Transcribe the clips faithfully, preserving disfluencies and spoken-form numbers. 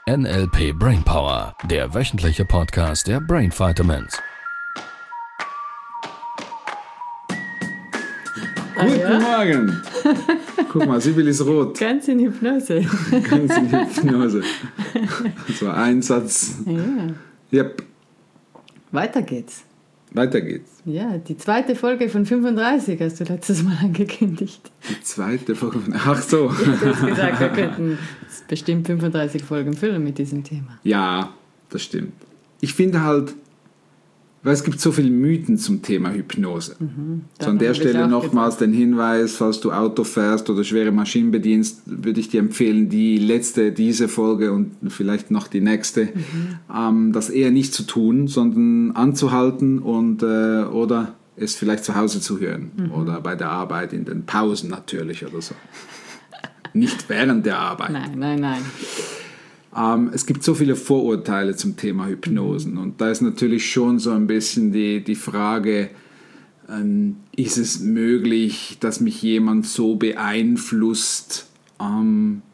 N L P Brainpower, der wöchentliche Podcast der Brain Vitamins. Ah, Guten ja? Morgen! Guck mal, Sibyl ist rot. Ganz in Hypnose. Ganz in Hypnose. Das war ein Satz. Ja. Yep. Weiter geht's. Weiter geht's. Ja, die zweite Folge von fünfunddreißig hast du letztes Mal angekündigt. Die zweite Folge von... Ach so. Ja, du hast gesagt, wir könnten bestimmt fünfunddreißig Folgen füllen mit diesem Thema. Ja, das stimmt. Ich finde halt, weil es gibt so viele Mythen zum Thema Hypnose. Mhm, so an der Stelle nochmals den Hinweis, falls du Auto fährst oder schwere Maschinen bedienst, würde ich dir empfehlen, die letzte, diese Folge und vielleicht noch die nächste, mhm. ähm, das eher nicht zu tun, sondern anzuhalten und äh, oder es vielleicht zu Hause zu hören mhm. oder bei der Arbeit, in den Pausen natürlich oder so. Nicht während der Arbeit. Nein, nein, nein. Ähm, es gibt so viele Vorurteile zum Thema Hypnosen und da ist natürlich schon so ein bisschen die, die Frage, ähm, ist es möglich, dass mich jemand so beeinflusst, ähm,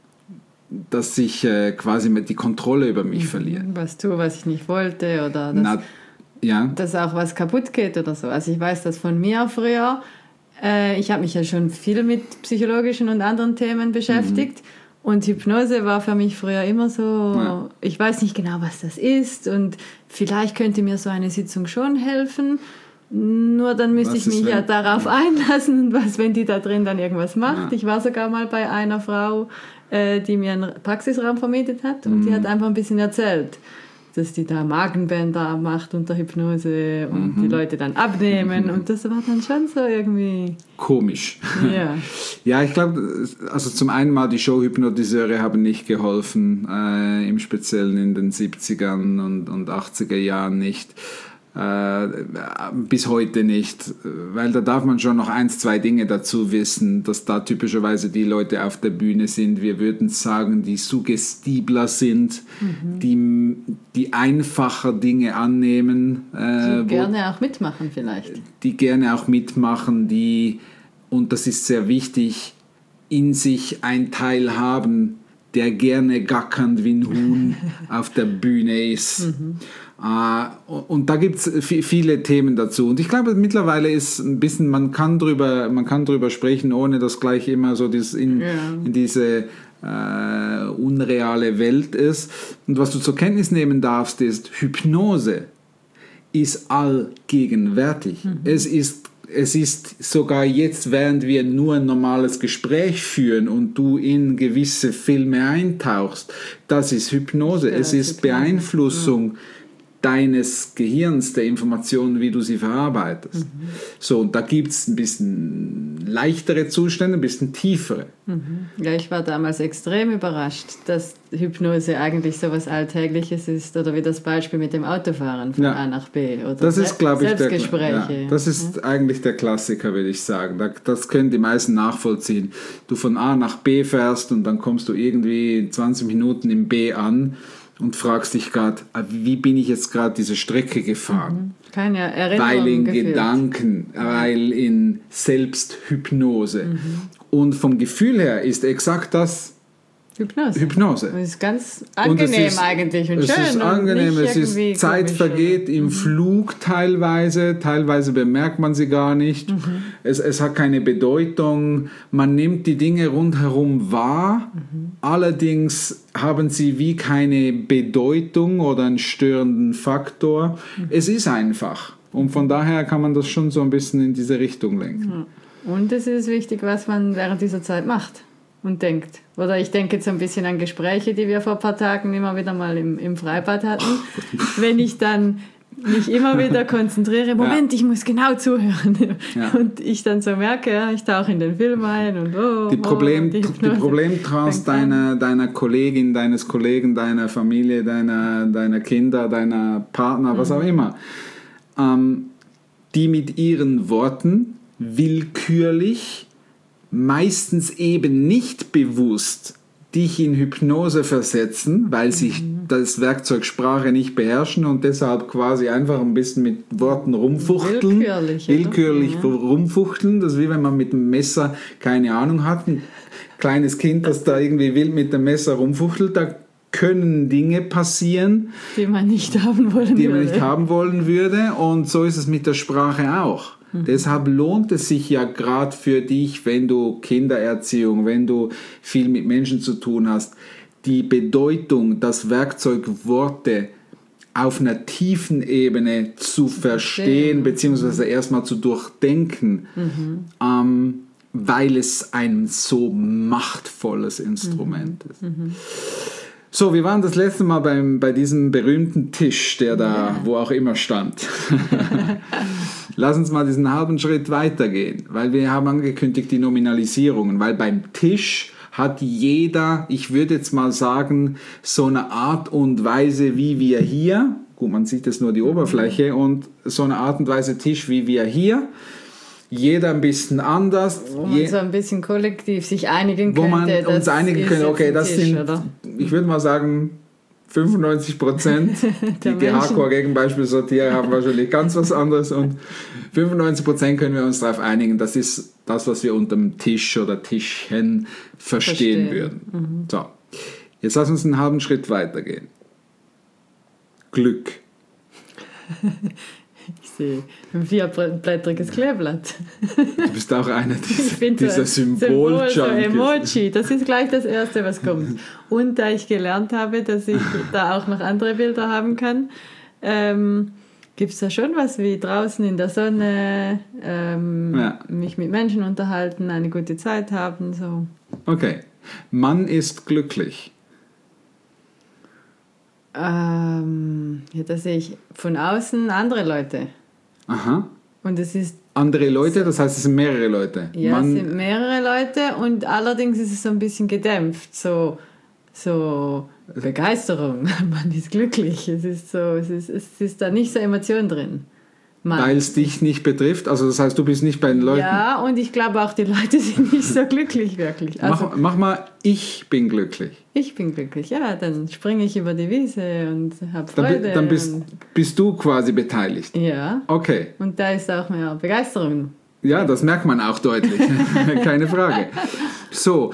dass ich äh, quasi die Kontrolle über mich mhm, verliere. Was tue, was ich nicht wollte oder dass, Na, ja. dass auch was kaputt geht oder so. Also ich weiß das von mir früher. Äh, ich habe mich ja schon viel mit psychologischen und anderen Themen beschäftigt. Mhm. Und Hypnose war für mich früher immer so, ja. Ich weiß nicht genau, was das ist und vielleicht könnte mir so eine Sitzung schon helfen, nur dann müsste was ich mich wenn, ja darauf ja. einlassen und was, wenn die da drin dann irgendwas macht. Ja. Ich war sogar mal bei einer Frau, äh, die mir einen Praxisraum vermietet hat und mhm. die hat einfach ein bisschen erzählt, dass die da Magenbänder macht unter Hypnose und mhm. die Leute dann abnehmen mhm. und das war dann schon so irgendwie... Komisch. Ja, ja ich glaube, also zum einen mal die Showhypnotiseure haben nicht geholfen, äh, im Speziellen in den siebzigern und, und achtziger Jahren nicht. Äh, bis heute nicht, weil da darf man schon noch eins, zwei Dinge dazu wissen, dass da typischerweise die Leute auf der Bühne sind, wir würden sagen, die suggestibler sind, mhm. die, die einfacher Dinge annehmen. Äh, die gerne wo, auch mitmachen vielleicht. Die gerne auch mitmachen, die, und das ist sehr wichtig, in sich einen Teil haben, der gerne gackernd wie ein Huhn auf der Bühne ist. Mhm. Uh, und da gibt es viele Themen dazu. Und ich glaube, mittlerweile ist ein bisschen, man kann drüber, man kann drüber sprechen, ohne dass gleich immer so dieses in, ja. in diese uh, unreale Welt ist. Und was du zur Kenntnis nehmen darfst, ist, Hypnose ist allgegenwärtig. Mhm. Es ist Es ist sogar jetzt, während wir nur ein normales Gespräch führen und du in gewisse Filme eintauchst, das ist Hypnose. Ja, es ist Beeinflussung ja. deines Gehirns, der Informationen, wie du sie verarbeitest. Mhm. So, und da gibt es ein bisschen leichtere Zustände, ein bisschen tiefere. Mhm. Ja, ich war damals extrem überrascht, dass Hypnose eigentlich so was Alltägliches ist, oder wie das Beispiel mit dem Autofahren von ja. A nach B. Oder das ist, glaube ich, Selbstgespräche. Der, ja, das ist ja. eigentlich der Klassiker, würde ich sagen. Das können die meisten nachvollziehen. Du von A nach B fährst und dann kommst du irgendwie zwanzig Minuten im B an und fragst dich gerade, wie bin ich jetzt gerade diese Strecke gefahren? Mhm. Keine Erinnerung Weil in gefühlt. Gedanken, weil in Selbsthypnose. Mhm. Und vom Gefühl her ist exakt das Hypnose. Hypnose. Das ist ganz angenehm ist, eigentlich und es schön. Es ist angenehm, es ist Zeit vergeht oder? Im mhm. Flug teilweise, teilweise bemerkt man sie gar nicht. Mhm. Es, es hat keine Bedeutung, man nimmt die Dinge rundherum wahr, mhm. allerdings haben sie wie keine Bedeutung oder einen störenden Faktor. Mhm. Es ist einfach und von daher kann man das schon so ein bisschen in diese Richtung lenken. Mhm. Und es ist wichtig, was man während dieser Zeit macht und denkt. Oder ich denke jetzt ein bisschen an Gespräche, die wir vor ein paar Tagen immer wieder mal im, im Freibad hatten. Wenn ich dann mich immer wieder konzentriere, Moment, ja. ich muss genau zuhören. Ja. Und ich dann so merke, ja, ich tauche in den Film ein und oh, die Problem, oh, die, die Problemtrance deiner, deiner Kollegin, deines Kollegen, deiner Familie, deiner, deiner Kinder, deiner Partner, was mhm. auch immer, ähm, die mit ihren Worten willkürlich, meistens eben nicht bewusst, dich in Hypnose versetzen, weil sie mhm. das Werkzeug Sprache nicht beherrschen und deshalb quasi einfach ein bisschen mit Worten rumfuchteln. Willkürlich. Willkürlich ja. rumfuchteln. Das ist wie wenn man mit dem Messer keine Ahnung hat. Ein kleines Kind, das da irgendwie wild mit dem Messer rumfuchtelt, da können Dinge passieren, die man nicht haben wollen die man würde. nicht haben wollen würde. Und so ist es mit der Sprache auch. Mhm. Deshalb lohnt es sich ja gerade für dich, wenn du Kindererziehung, wenn du viel mit Menschen zu tun hast, die Bedeutung, das Werkzeug Worte auf einer tiefen Ebene zu verstehen, beziehungsweise erstmal zu durchdenken, mhm. ähm, weil es ein so machtvolles Instrument mhm. ist. Mhm. So, wir waren das letzte Mal beim, bei diesem berühmten Tisch, der da, ja. wo auch immer stand. Lass uns mal diesen halben Schritt weitergehen, weil wir haben angekündigt die Nominalisierungen, weil beim Tisch hat jeder, ich würde jetzt mal sagen, so eine Art und Weise, wie wir hier, gut, man sieht jetzt nur die Oberfläche, und so eine Art und Weise Tisch, wie wir hier, jeder ein bisschen anders. Wo man Je, so ein bisschen kollektiv sich einigen könnte. Wo man uns einigen könnte, okay, das Tisch, sind, oder? Ich würde mal sagen, fünfundneunzig Prozent, die, die Hardcore-Gegenbeispielsortierer haben wahrscheinlich ganz was anderes, und fünfundneunzig Prozent können wir uns darauf einigen, das ist das, was wir unter dem Tisch oder Tischchen verstehen, verstehen. würden. Mhm. So, jetzt lass uns einen halben Schritt weitergehen. Glück. Ich sehe ein vierblättriges Kleeblatt. Du bist auch einer dieser, dieser Symbol-Junkies. Symbol, so Emoji, das ist gleich das Erste, was kommt. Und da ich gelernt habe, dass ich da auch noch andere Bilder haben kann, ähm, gibt es da schon was wie draußen in der Sonne, ähm, ja. mich mit Menschen unterhalten, eine gute Zeit haben. So. Okay. Mann ist glücklich. Ähm, ja, da sehe ich von außen andere Leute. Aha. Und es ist andere Leute, das heißt, es sind mehrere Leute. Ja, Man, es sind mehrere Leute, und allerdings ist es so ein bisschen gedämpft, so, so Begeisterung. Man ist glücklich. Es ist so, es ist, es ist da nicht so Emotion drin. Weil es dich nicht betrifft? Also das heißt, du bist nicht bei den Leuten... Ja, und ich glaube auch, die Leute sind nicht so glücklich, wirklich. Also, mach, mach mal, ich bin glücklich. Ich bin glücklich, ja. Dann springe ich über die Wiese und habe Freude. Dann, dann bist, bist du quasi beteiligt? Ja. Okay. Und da ist auch mehr Begeisterung. Ja, das merkt man auch deutlich. Keine Frage. So,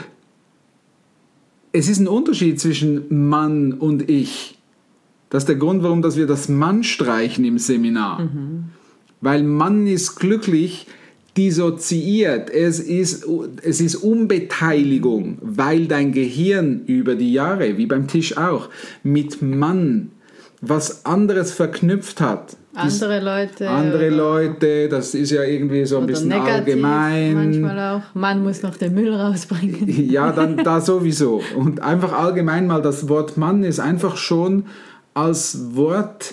es ist ein Unterschied zwischen Mann und ich. Das ist der Grund, warum dass wir das Mann streichen im Seminar. Mhm. Weil Mann ist glücklich, dissoziiert. Es ist, es ist Unbeteiligung, weil dein Gehirn über die Jahre, wie beim Tisch auch, mit Mann was anderes verknüpft hat. Andere Leute. Andere Leute, das ist ja irgendwie so ein bisschen allgemein. Manchmal auch. Man muss noch den Müll rausbringen. Ja, dann da sowieso. Und einfach allgemein mal das Wort Mann ist einfach schon als Wort,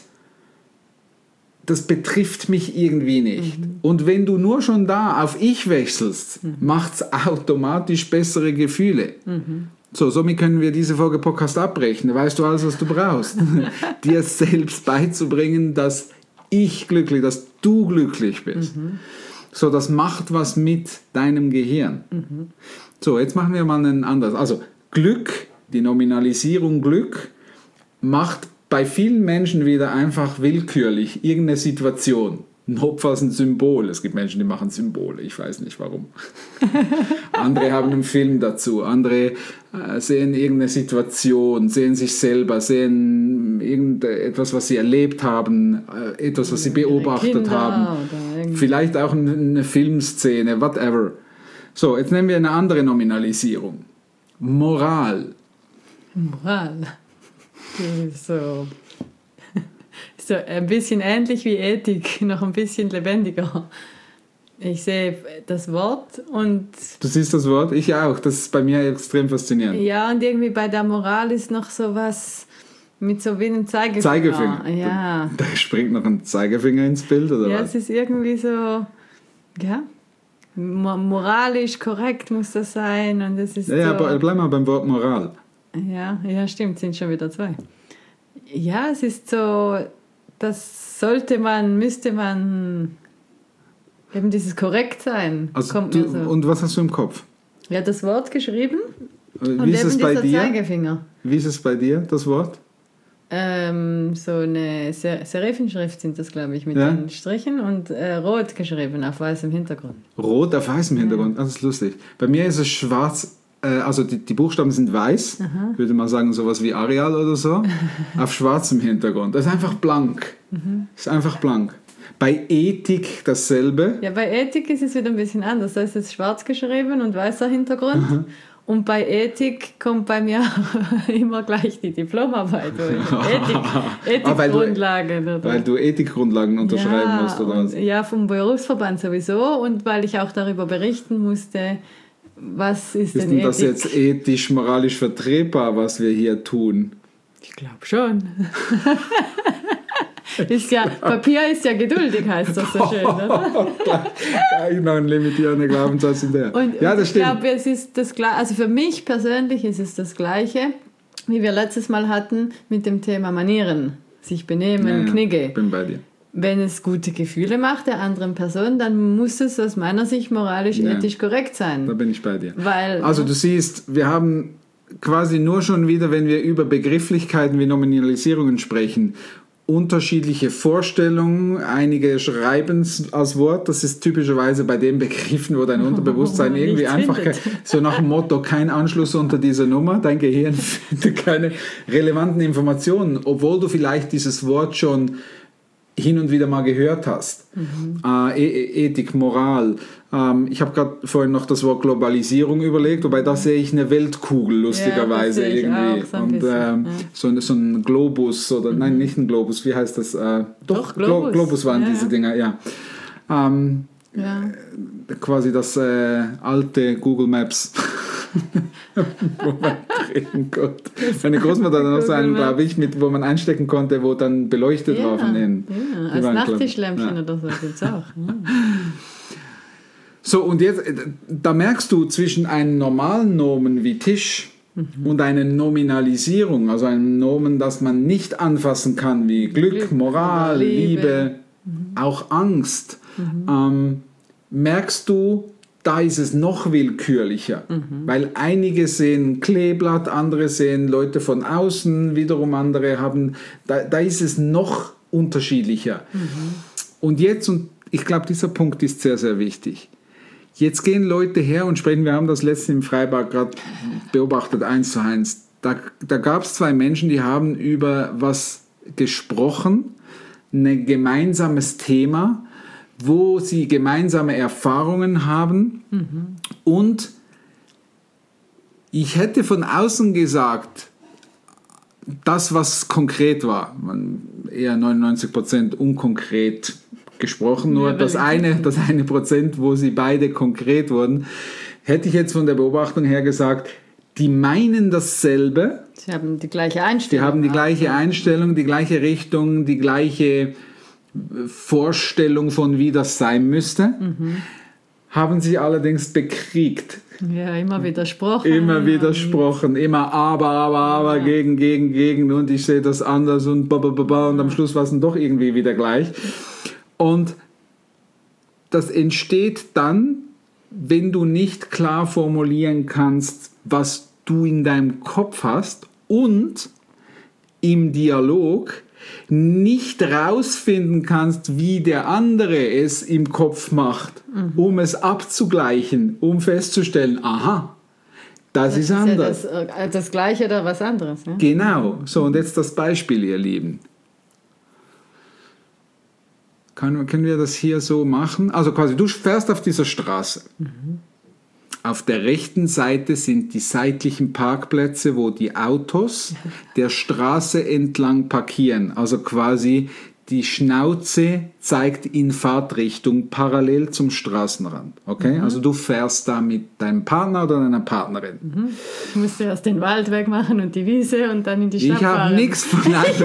das betrifft mich irgendwie nicht. Mhm. Und wenn du nur schon da auf Ich wechselst, mhm. macht es automatisch bessere Gefühle. Mhm. So, somit können wir diese Folge Podcast abbrechen. Da weißt du alles, was du brauchst. Dir selbst beizubringen, dass ich glücklich, dass du glücklich bist. Mhm. So, das macht was mit deinem Gehirn. Mhm. So, jetzt machen wir mal ein anderes. Also, Glück, die Nominalisierung Glück, macht bei vielen Menschen wieder einfach willkürlich irgendeine Situation. Notfalls ein Symbol. Es gibt Menschen, die machen Symbole. Ich weiß nicht warum. Andere haben einen Film dazu. Andere äh, sehen irgendeine Situation, sehen sich selber, sehen irgendetwas, was sie erlebt haben, äh, etwas, was sie beobachtet Kinder haben. Vielleicht auch eine, eine Filmszene, whatever. So, jetzt nehmen wir eine andere Nominalisierung. Moral. Moral. So, so ein bisschen ähnlich wie Ethik, noch ein bisschen lebendiger. Ich sehe das Wort und... Du siehst das Wort? Ich auch. Das ist bei mir extrem faszinierend. Ja, und irgendwie bei der Moral ist noch so was mit so wie einem Zeigefinger. Zeigefinger? Ja. Da, da springt noch ein Zeigefinger ins Bild, oder ja, was? Ja, es ist irgendwie so... Ja, moralisch korrekt muss das sein. Und es ist ja, ja, so, aber bleib mal beim Wort Moral. Ja, ja, stimmt, sind schon wieder zwei. Ja, es ist so, das sollte man, müsste man, eben dieses korrekt sein. Also kommt du, mir so. Und was hast du im Kopf? Ja, das Wort geschrieben Wie und ist eben es bei dieser dir? Zeigefinger. Wie ist es bei dir, das Wort? Ähm, so eine Ser- Serifenschrift sind das, glaube ich, mit ja? den Strichen und äh, rot geschrieben auf weißem Hintergrund. Rot auf weißem Hintergrund, ja. Das ist lustig. Bei mir ist es schwarz äh, also die, die Buchstaben sind weiß, Aha. würde man sagen sowas wie Arial oder so, auf schwarzem Hintergrund. Das ist einfach blank. Mhm. Das ist einfach blank. Bei Ethik dasselbe. Ja, bei Ethik ist es wieder ein bisschen anders. Da ist es schwarz geschrieben und weißer Hintergrund. Aha. Und bei Ethik kommt bei mir immer gleich die Diplomarbeit. Ethik, Ethikgrundlagen. Weil, weil du Ethikgrundlagen unterschreiben ja, musst, oder was? Ja, vom Berufsverband sowieso. Und weil ich auch darüber berichten musste, was ist, ist denn Ethik? Ist das jetzt ethisch, moralisch vertretbar, was wir hier tun? Ich glaube schon. Ist ja, Papier ist ja geduldig, heißt das so schön, oder? Gleich noch ein limitierender Glaubenssatz in der. Und, ja, das ich stimmt. glaube, es ist das Gleiche, also für mich persönlich ist es das Gleiche, wie wir letztes Mal hatten mit dem Thema Manieren, sich benehmen, ja, ja, Knigge. Ich bin bei dir. Wenn es gute Gefühle macht der anderen Person, dann muss es aus meiner Sicht moralisch, ja, ethisch korrekt sein. Da bin ich bei dir. Weil, also du siehst, wir haben quasi nur schon wieder, wenn wir über Begrifflichkeiten wie Nominalisierungen sprechen, unterschiedliche Vorstellungen, einige schreiben es als Wort, das ist typischerweise bei den Begriffen, wo dein Unterbewusstsein irgendwie einfach kein, so nach dem Motto, kein Anschluss unter dieser Nummer, dein Gehirn findet keine relevanten Informationen, obwohl du vielleicht dieses Wort schon hin und wieder mal gehört hast. Mhm. Äh, Ethik, Moral. Ähm, ich habe gerade vorhin noch das Wort Globalisierung überlegt, wobei da sehe ich eine Weltkugel, lustigerweise, ja, irgendwie. So und ähm, ja. so, so ein Globus, oder mhm. nein, nicht ein Globus, wie heißt das? Äh, doch, doch Globus. Glo- Globus waren ja, diese ja. Dinger, ja. Ähm, ja. Quasi das äh, alte Google Maps. Wo man drehen konnte. Meine Großmutter hatte noch so einen, glaube ich, mit, wo man einstecken konnte, wo dann beleuchtet ja, war von innen. Ja, als Nachttischlämpchen ja. oder so gibt es auch. Ja. So, und jetzt, da merkst du zwischen einem normalen Nomen wie Tisch mhm. und einer Nominalisierung, also einem Nomen, das man nicht anfassen kann, wie Glück, Glück Moral, Liebe, Liebe mhm. auch Angst, mhm. ähm, merkst du, da ist es noch willkürlicher, mhm. weil einige sehen Kleeblatt, andere sehen Leute von außen, wiederum andere haben, da, da ist es noch unterschiedlicher. Mhm. Und jetzt, und ich glaube, dieser Punkt ist sehr, sehr wichtig, jetzt gehen Leute her und sprechen, wir haben das letzte im Freibad gerade beobachtet, eins zu eins, da, da gab es zwei Menschen, die haben über was gesprochen, ein gemeinsames Thema, wo sie gemeinsame Erfahrungen haben mhm. und ich hätte von außen gesagt, das, was konkret war, eher neunundneunzig Prozent unkonkret gesprochen, nur ja, das, eine, das eine Prozent, wo sie beide konkret wurden, hätte ich jetzt von der Beobachtung her gesagt, die meinen dasselbe. Sie haben die gleiche Einstellung. Die haben die gleiche Einstellung, die gleiche Richtung, die gleiche Vorstellung von, wie das sein müsste, mhm. haben sie allerdings bekriegt. Ja, immer widersprochen. Immer widersprochen, immer aber, aber, aber, ja. gegen, gegen, gegen und ich sehe das anders und ba, ba, ba, ba, und am Schluss war es dann doch irgendwie wieder gleich. Und das entsteht dann, wenn du nicht klar formulieren kannst, was du in deinem Kopf hast und im Dialog nicht rausfinden kannst, wie der andere es im Kopf macht, mhm. um es abzugleichen, um festzustellen, aha, das, das ist, ist anders. Ja das, das Gleiche oder was anderes. Ja? Genau. So, und jetzt das Beispiel, ihr Lieben. Können, können wir das hier so machen? Also quasi, du fährst auf dieser Straße. Mhm. Auf der rechten Seite sind die seitlichen Parkplätze, wo die Autos der Straße entlang parkieren. Also quasi die Schnauze zeigt in Fahrtrichtung parallel zum Straßenrand. Okay? Mhm. Also du fährst da mit deinem Partner oder deiner Partnerin. Mhm. Du musst erst den Wald wegmachen und die Wiese und dann in die Stadt ich fahren. Ich habe nichts von einem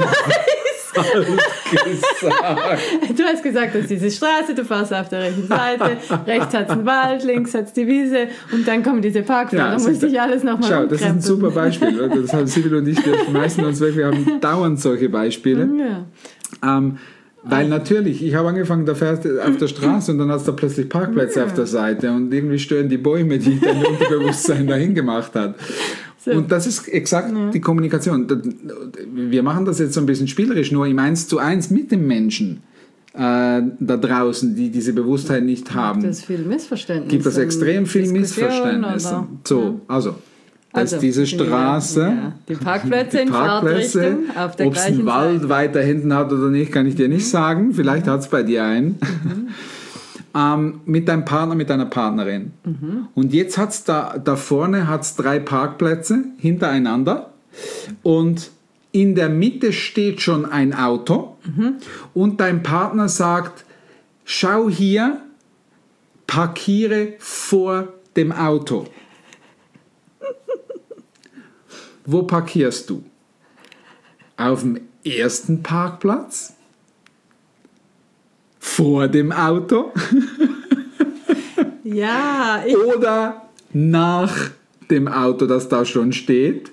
gesagt. Du hast gesagt, das ist diese Straße, du fährst auf der rechten Seite, rechts hat es einen Wald, links hat es die Wiese und dann kommen diese Parkplätze. Ja, da muss ich alles nochmal Schau, das ist ein super Beispiel. Das haben Sibyl und ich, wir schmeißen uns weg, wir haben dauernd solche Beispiele. Ja. Ähm, weil natürlich, ich habe angefangen, da fährst du auf der Straße und dann hast du da plötzlich Parkplätze ja. auf der Seite und irgendwie stören die Bäume, die dein Unterbewusstsein dahin gemacht hat. Und das ist exakt ja. die Kommunikation. Wir machen das jetzt so ein bisschen spielerisch, nur im Eins zu Eins mit dem Menschen äh, da draußen, die diese Bewusstheit nicht haben. Gibt es viel Missverständnis? Gibt es extrem viel Missverständnis. So, ja. also dass Also, diese Straße, ja, ja. Die Parkplätze in Parkplätze, Fahrtrichtung auf der ob es gleichen einen Wald Seite. weiter hinten hat oder nicht, kann ich dir nicht sagen. Vielleicht hat es bei dir einen. Mhm. ähm, mit deinem Partner, mit deiner Partnerin. Mhm. Und jetzt hat es da, da vorne hat's drei Parkplätze hintereinander. Und in der Mitte steht schon ein Auto. Mhm. Und dein Partner sagt, schau hier, parkiere vor dem Auto. Wo parkierst du? Auf dem ersten Parkplatz? Vor dem Auto? Ja, ich, Oder nach dem Auto, das da schon steht?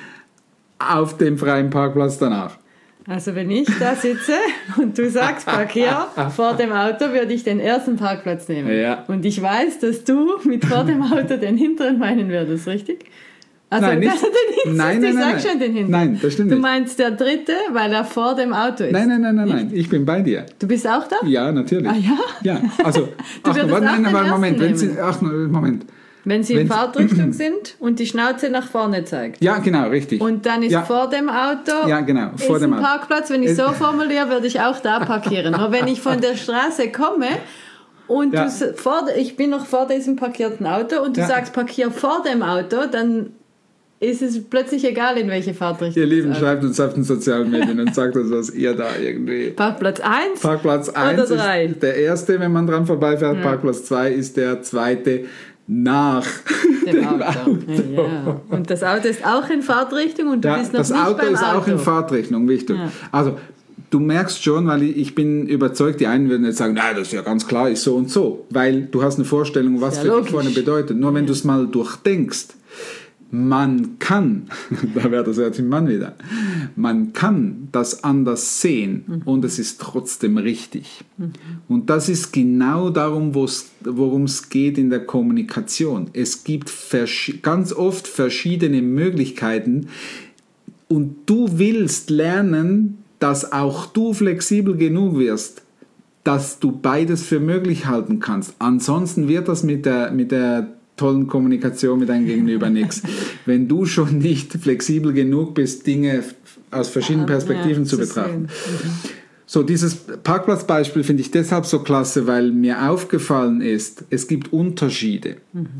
Auf dem freien Parkplatz danach? also wenn ich da sitze und du sagst Parkier vor dem Auto, würde ich den ersten Parkplatz nehmen. Ja. Und ich weiß, dass du mit vor dem Auto den hinteren meinen würdest, richtig? Also Nein, nicht- also den hinteren, nein, nein, ich nein, sag nein. schon den hinteren. Nein, das stimmt Du nicht. meinst der dritte, weil er vor dem Auto ist. Nein, nein, nein, nein, nein, ich bin bei dir. Du bist auch da? Ja, natürlich. Ah ja? Ja, also, Du ach, würdest warte, auch nein, den aber Moment, ersten wenn Sie, nehmen. ach, Moment. Wenn sie in Wenn- Fahrtrichtung sind und die Schnauze nach vorne zeigt. Ja, genau, richtig. Und dann ist Ja. vor dem Auto Ja, genau, vor ist dem ein Auto. Parkplatz. Wenn ich Es- so formuliere, würde ich auch da parkieren. Nur wenn ich von der Straße komme und Ja. du, s- vor, ich bin noch vor diesem parkierten Auto und du Ja. sagst, parkier vor dem Auto, dann ist es plötzlich egal, in welche Fahrtrichtung. Ihr Lieben, das Auto- schreibt uns auf den sozialen Medien und sagt uns, was ihr da irgendwie... Parkplatz eins Parkplatz eins oder drei. ist der erste, wenn man dran vorbeifährt. Parkplatz zwei ist der zweite nach dem dem Auto. Auto. Ja, ja. Und das Auto ist auch in Fahrtrichtung und du Ja, bist noch das nicht Auto beim ist Auto. auch in Fahrtrichtung, wichtig. Ja. Also, du merkst schon, weil ich, ich bin überzeugt, die einen würden jetzt sagen, na, das ist ja ganz klar, ist so und so. Weil du hast eine Vorstellung, was Ja, für dich logisch. vorne bedeutet. Nur wenn du es mal durchdenkst, man kann, da wäre das jetzt ein Mann wieder, man kann das anders sehen Mhm. und es ist trotzdem richtig. Und das ist genau darum, wo's- worum es geht in der Kommunikation. Es gibt versch- ganz oft verschiedene Möglichkeiten und du willst lernen, dass auch du flexibel genug wirst, dass du beides für möglich halten kannst. Ansonsten wird das mit der, mit der tollen Kommunikation mit deinem Gegenüber nichts. Wenn du schon nicht flexibel genug bist, Dinge aus verschiedenen Perspektiven Ja, zu zu betrachten. sehen. So, dieses Parkplatzbeispiel finde ich deshalb so klasse, weil mir aufgefallen ist, es gibt Unterschiede.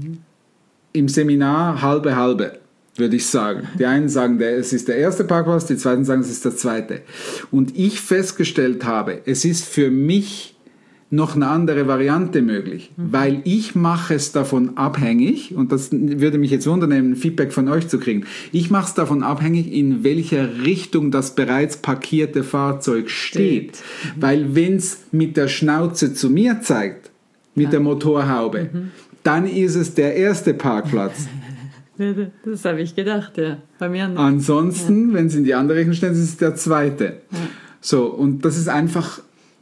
Im Seminar halbe halbe, würde ich sagen. Die einen sagen, der, es ist der erste Parkplatz, die zweiten sagen, es ist der zweite. Und ich festgestellt habe, es ist für mich noch eine andere Variante möglich, weil ich mache es davon abhängig, und das würde mich jetzt wundern, ein Feedback von euch zu kriegen, ich mache es davon abhängig, in welcher Richtung das bereits parkierte Fahrzeug steht. Weil wenn es mit der Schnauze zu mir zeigt, mit der Motorhaube, dann ist es der erste Parkplatz. Das habe ich gedacht, ja. Bei mir nicht. Ansonsten, wenn es in die andere Richtung steht, ist es der zweite. So, und das ist einfach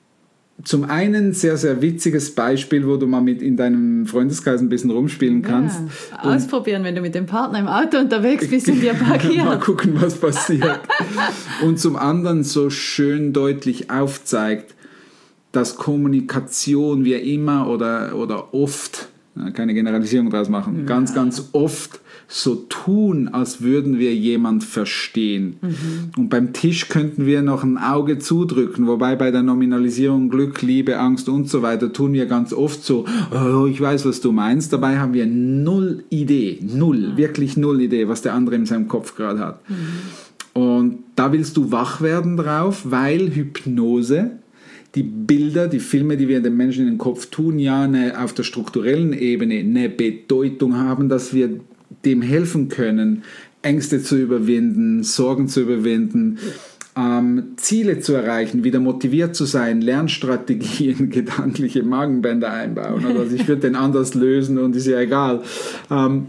zum einen ein sehr, sehr witziges Beispiel, wo du mal mit in deinem Freundeskreis ein bisschen rumspielen kannst. Ja, ausprobieren, wenn du mit dem Partner im Auto unterwegs bist und dir Mal parkiert. gucken, was passiert. Und zum anderen so schön deutlich aufzeigt, dass Kommunikation wir immer oder, oder oft, keine Generalisierung draus machen, ja. ganz, ganz oft so tun, als würden wir jemand verstehen. Mhm. Und beim Tisch könnten wir noch ein Auge zudrücken, wobei bei der Nominalisierung Glück, Liebe, Angst und so weiter tun wir ganz oft so, oh, ich weiß, was du meinst. Dabei haben wir null Idee, null, mhm. wirklich null Idee, was der andere in seinem Kopf gerade hat. Mhm. Und da willst du wach werden drauf, weil Hypnose, die Bilder, die Filme, die wir den Menschen in den Kopf tun, ja eine, auf der strukturellen Ebene eine Bedeutung haben, dass wir dem helfen können, Ängste zu überwinden, Sorgen zu überwinden, ähm, Ziele zu erreichen, wieder motiviert zu sein, Lernstrategien, gedankliche Magenbänder einbauen. Also ich würde den anders lösen und ist ja egal. Ähm,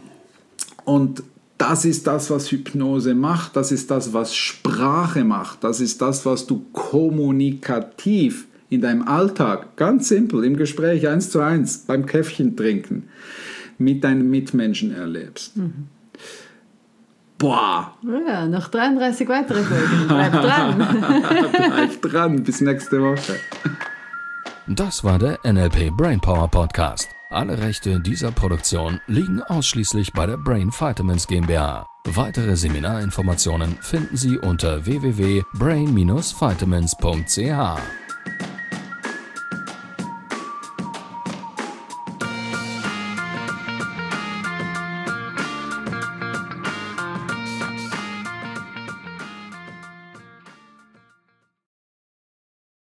und das ist das, was Hypnose macht, das ist das, was Sprache macht, das ist das, was du kommunikativ in deinem Alltag, ganz simpel, im Gespräch eins zu eins, beim Käffchen trinken, mit deinen Mitmenschen erlebst. Mhm. Boah! Ja, noch dreiunddreißig weitere Folgen. Bleib dran! Bleib dran, bis nächste Woche. Das war der N L P Brainpower Podcast. Alle Rechte dieser Produktion liegen ausschließlich bei der Brain Vitamins GmbH. Weitere Seminarinformationen finden Sie unter w w w punkt brain dash vitamins punkt c h.